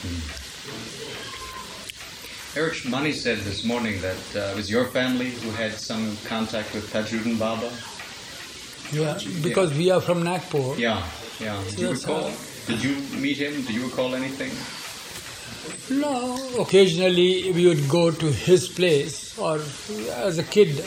Eric Mani said this morning that it was your family who had some contact with Tajuddin Baba. Yeah, because we are from Nagpur. Yeah. Do you recall? Did you meet him? Do you recall anything? No, occasionally we would go to his place, or as a kid,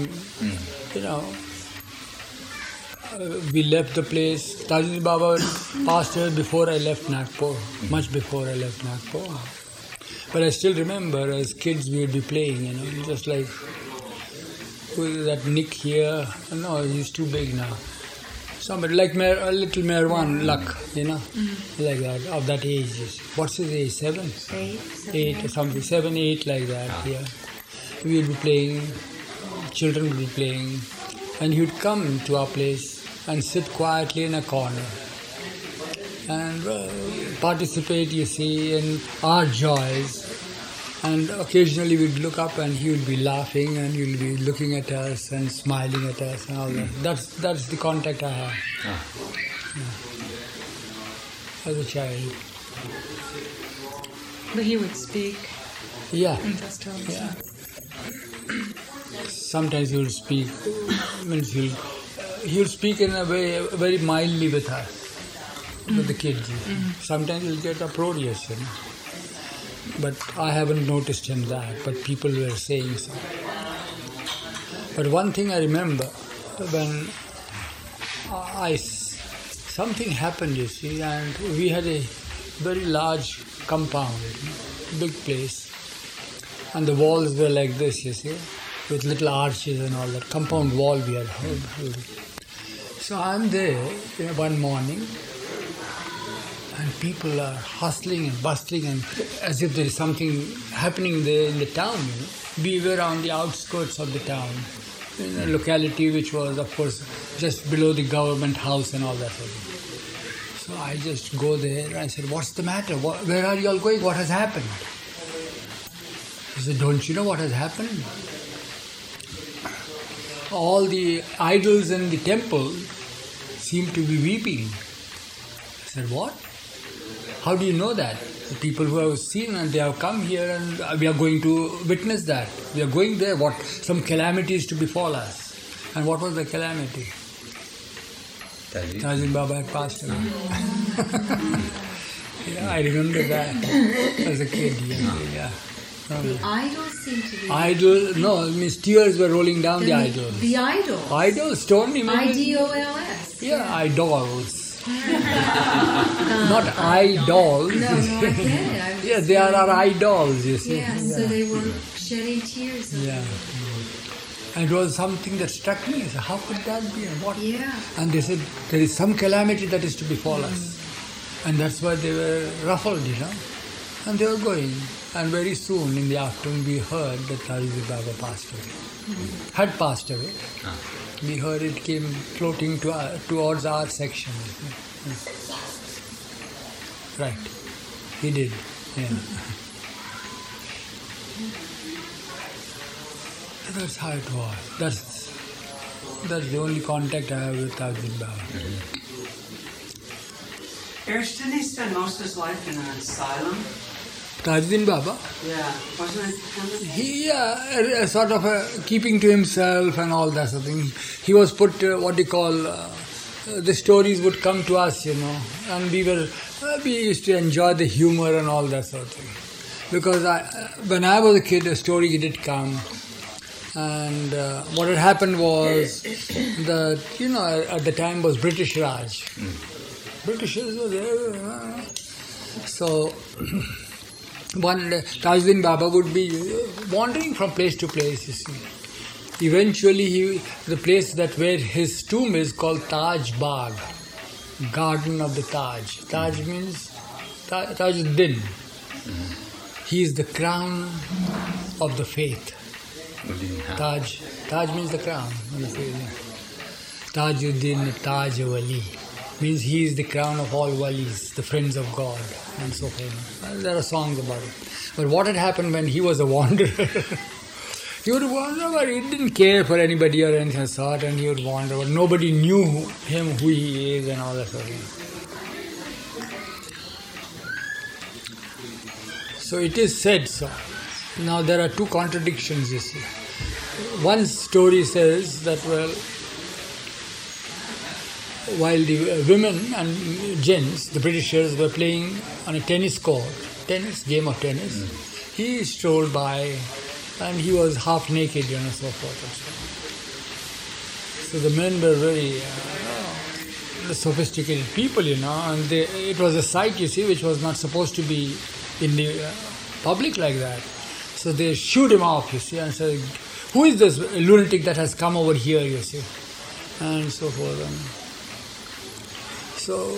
we left the place. Tajuddin Baba passed away before I left Nagpur, much before I left Nagpur. But I still remember as kids we would be playing, just like that Nick here. No, he's too big now. Somebody like a little Merwan Luck, like that, of that age. What's his age? 7? 8 or something. 7, 8, like that, yeah. We would be playing, children would be playing, and he would come to our place and sit quietly in a corner and participate, in our joys. And occasionally we'd look up and he would be laughing and he would be looking at us and smiling at us and all that. That's the contact I have. As a child. But he would speak. Yeah. In Festival. Yeah. Sometimes he would speak. He would speak in a way very mildly with us, with the kids. Sometimes he'll get uproarious, But I haven't noticed him that, but people were saying so. But one thing I remember, when something happened, and we had a very large compound, big place, and the walls were like this, with little arches and all that, compound wall we had. So I'm there one morning, and people are hustling and bustling, and as if there is something happening there in the town. We were on the outskirts of the town, in a locality which was, of course, just below the government house and all that sort of thing. So I just go there and I said, "What's the matter? Where are you all going? What has happened?" He said, "Don't you know what has happened? All the idols in the temple seem to be weeping." I said, "What? How do you know that?" The people who have seen, and they have come here, and we are going to witness that. We are going there. Some calamity is to befall us. And what was the calamity? Tajuddin Baba had passed away. I remember that as a kid. Yeah. The idols seem to be... Tears were rolling down the idols. The idol? Idols, stone images. I-D-O-L-S. Yeah, idols. Not idols. No, I get it. Yes, they are our idols, you see. Yeah, so they were shedding tears. And it was something that struck me. I said, how could that be? And what? Yeah. And they said, there is some calamity that is to befall us. And that's why they were ruffled, And they were going. And very soon in the afternoon we heard that Tajuddin Baba passed away. Had passed away. We heard it came floating towards our section. Right. He did. Yeah. That's how it was. That's the only contact I have with Tajuddin Baba. Erich, didn't he spend most of his life in an asylum? Tajuddin Baba? Yeah. Wasn't it He, sort of keeping to himself and all that sort of thing. He was put, the stories would come to us, and we used to enjoy the humor and all that sort of thing. Because when I was a kid, a story did come. And what had happened was that, at the time was British Raj. Britishers were there. So, one Tajuddin Baba would be wandering from place to place, you see. Eventually, the place where his tomb is called Taj Bagh, Garden of the Taj. Taj means Tajuddin. He is the crown of the faith. Taj means the crown. Tajuddin Taj Wali means he is the crown of all walis, the friends of God, and so forth. There are songs about it. But what had happened when he was a wanderer? He would wander, but he didn't care for anybody or anything sort, and he would wander, but nobody knew him, who he is, and all that sort of thing. So it is said so. Now there are two contradictions, you see. One story says that, well, while the women and gents, the Britishers, were playing on a tennis court, game of tennis, he strolled by and he was half naked, so forth and so on. So the men were very sophisticated people, and it was a sight, you see, which was not supposed to be in the public like that. So they shooed him off, you see, and said, "Who is this lunatic that has come over here?" you see, and so forth. And so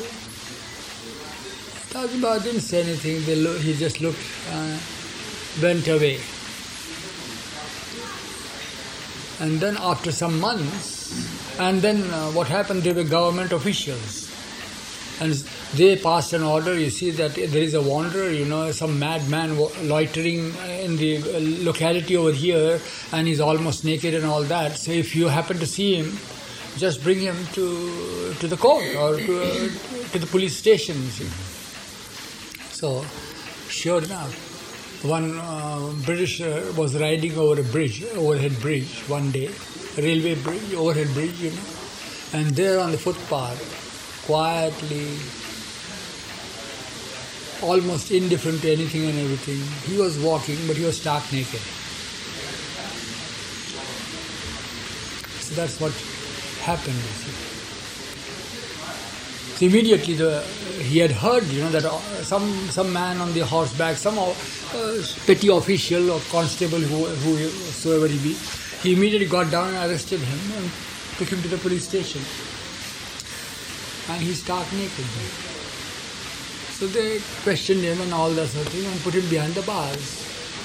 Taj didn't say anything. He just looked and went away. And then after some months, and then what happened, they were government officials. And they passed an order, you see, that there is a wanderer, some madman loitering in the locality over here, and he's almost naked and all that. So if you happen to see him, just bring him to the court or to the police station, you see. So, sure enough, one Britisher was riding over a bridge, overhead bridge, one day, railway bridge, overhead bridge, and there on the footpath, quietly, almost indifferent to anything and everything, he was walking, but he was stark naked. So that's what happened, you see. So immediately he had heard, that some man on the horseback, some petty official or constable, whosoever he be, he immediately got down and arrested him and took him to the police station. And he stark naked. So they questioned him and all that sort of thing and put him behind the bars.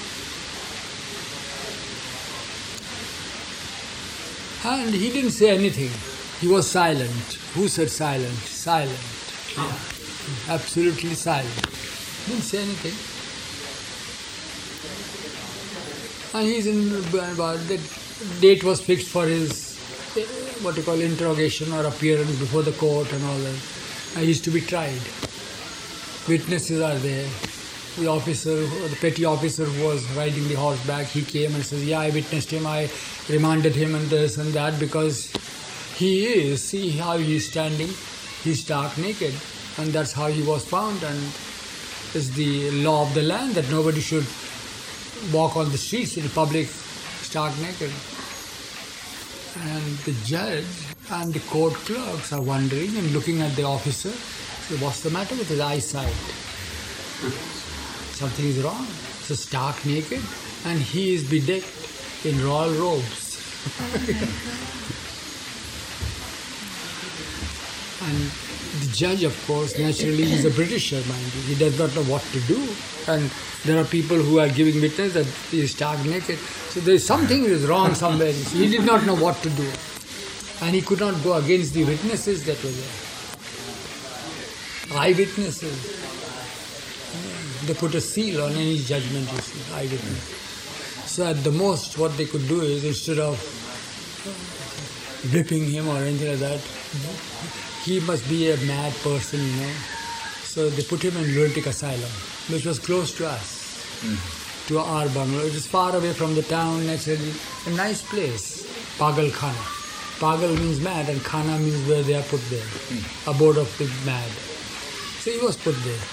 And he didn't say anything. He was silent. Who said silent? Silent. Yeah. Absolutely silent. Didn't say anything. And he's the date was fixed for his interrogation or appearance before the court and all that. And he used to be tried. Witnesses are there. The officer, the petty officer who was riding the horseback, he came and says, I witnessed him, I remanded him and this and that because see how he is standing, he's stark naked, and that's how he was found, and it's the law of the land that nobody should walk on the streets in public stark naked. And the judge and the court clerks are wondering and looking at the officer. So what's the matter with his eyesight? Something is wrong. So stark naked, and he is bedecked in royal robes. And the judge, of course, naturally is a Britisher, mind you. He does not know what to do. And there are people who are giving witness that he is stark naked. So there is something is wrong somewhere. He did not know what to do. And he could not go against the witnesses that were there. Eyewitnesses. They put a seal on any judgment, you see, eyewitness. So at the most, what they could do is, instead of whipping him or anything like that, he must be a mad person, So they put him in lunatic asylum, which was close to us, to our bungalow. It is far away from the town, naturally. A nice place, Pagal Khana. Pagal means mad, and Khana means where they are put there, abode of the mad. So he was put there.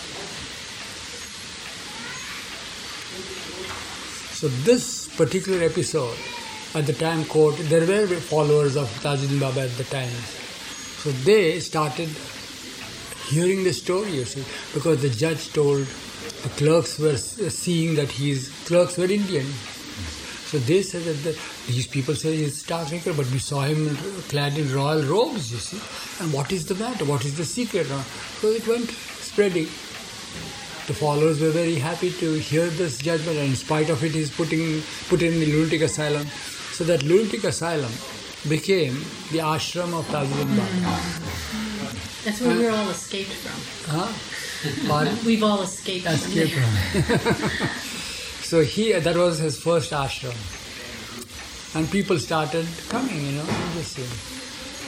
So this particular episode, at the time court, there were followers of Tajuddin Baba at the time. So they started hearing the story, you see, because the judge told the clerks were seeing that clerks were Indian. So they said that these people say he's stark naked, but we saw him clad in royal robes, you see. And what is the matter? What is the secret? So it went spreading. The followers were very happy to hear this judgment, and in spite of it, he's put in the lunatic asylum. So that lunatic asylum became the ashram of Tajuddin Baba. That's where we're all escaped from. Pardon? We've all escaped from there. So that was his first ashram. And people started coming, just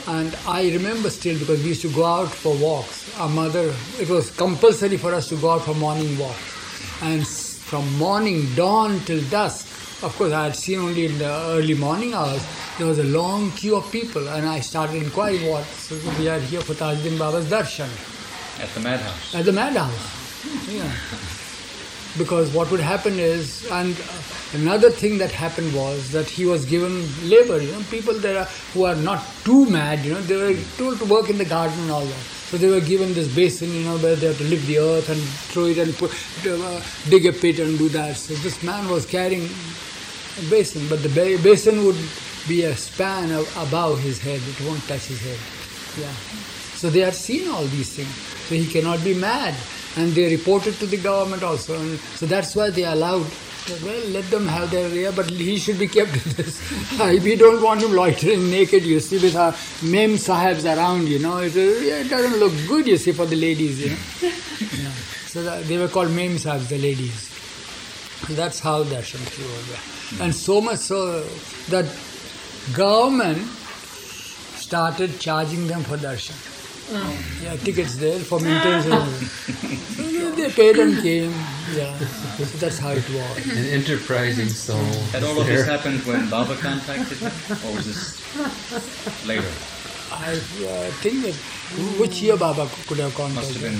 And I remember still, because we used to go out for walks. Our mother, it was compulsory for us to go out for morning walks. And from morning dawn till dusk, of course I had seen only in the early morning hours, there was a long queue of people, and I started inquiring what. So we are here for Tajuddin Baba's darshan. At the madhouse. At the madhouse. Yeah. Because what would happen is, and another thing that happened was that he was given labor, people there who are not too mad, they were told to work in the garden and all that. So they were given this basin, where they have to lift the earth and throw it and dig a pit and do that. So this man was carrying a basin, but the basin would be a span above his head. It won't touch his head. Yeah. So they had seen all these things. So he cannot be mad. And they reported to the government also. And so that's why they allowed, well, let them have their area, but he should be kept in this. We don't want him loitering naked, you see, with our mem sahibs around, It doesn't look good, you see, for the ladies, Yeah. So they were called mem sahibs, the ladies. And that's how darshan was there. And so much so that government started charging them for darshan. Yeah, tickets there for maintenance. They paid and came. Yeah, so that's how it was. An enterprising soul. Had all of this happened when Baba contacted him, or was this later? I think that which year Baba could have contacted? Must have been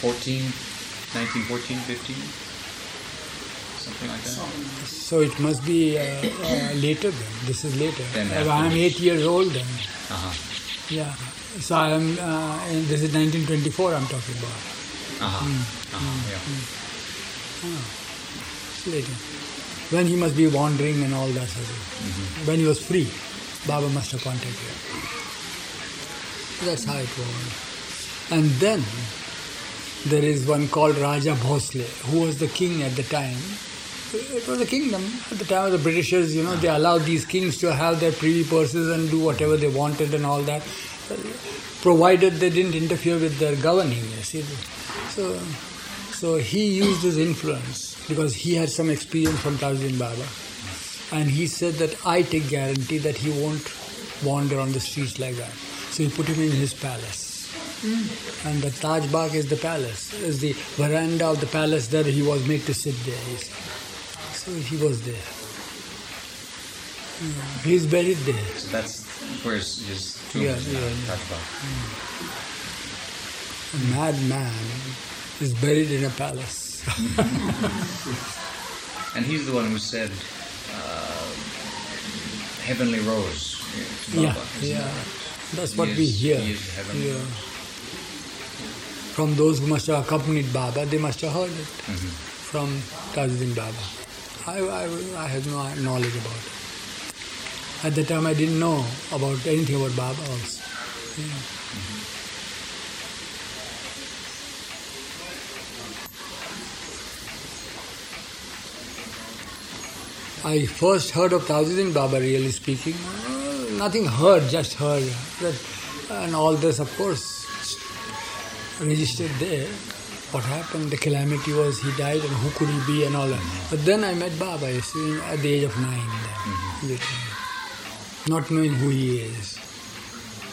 1914, 15, something like that. So it must be later then. This is later. Then I am 8 years old then. Uh-huh. Yeah. So I am. This is 1924. I'm talking about. Yeah. It's later. When he must be wandering and all that sort of. When he was free, Baba must have contacted him. That's how it was. And then there is one called Raja Bhosle, who was the king at the time. It was a kingdom. At the time of the Britishers, they allowed these kings to have their privy purses and do whatever they wanted and all that, provided they didn't interfere with their governing, you see. So he used his influence because he had some experience from Tajuddin Baba. And he said that I take guarantee that he won't wander on the streets like that. So he put him in his palace. And the Taj Bagh is the palace, is the veranda of the palace that he was made to sit there, you see. So he was there. He's buried there. So that's where his tomb is now, Taj Bagh. A madman is buried in a palace. And he's the one who said, heavenly rose to Baba. Yeah. That's what we hear. He is heavenly rose. From those who must have accompanied Baba, they must have heard it from Tajuddin Baba. I have no knowledge about it. At the time I didn't know about anything about Baba also. I first heard of Tajuddin Baba, really speaking. Nothing heard, just heard. And all this, of course, registered there. What happened, the calamity was he died and who could he be and all that. But then I met Baba, you see, at the age of 9. Then, not knowing who he is.